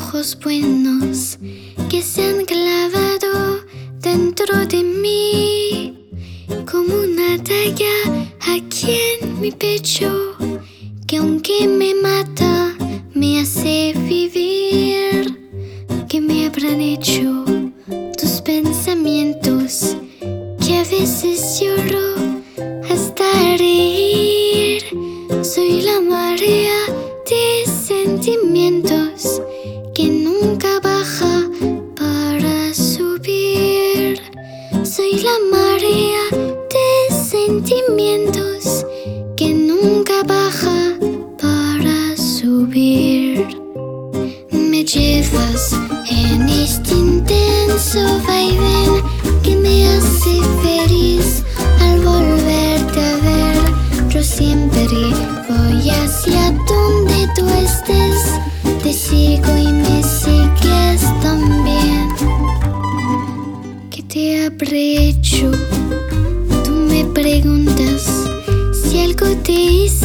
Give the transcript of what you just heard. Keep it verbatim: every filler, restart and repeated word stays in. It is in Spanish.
ojos buenos que se han clavado dentro de mí, como una daga aquí en mi pecho, que aunque me mata, me hace vivir. ¿Qué me habrán hecho tus pensamientos? Que a veces lloro hasta reír. Soy la marea de sentimientos que nunca baja para subir. Soy la marea de sentimientos que nunca baja para subir. Me llevas en este intenso vaivén que me hace feliz al volverte a ver. Yo siempre voy hacia donde tú estés, te sigo y me sigues también. ¿Qué te habré hecho? Tú me preguntas si algo te hice.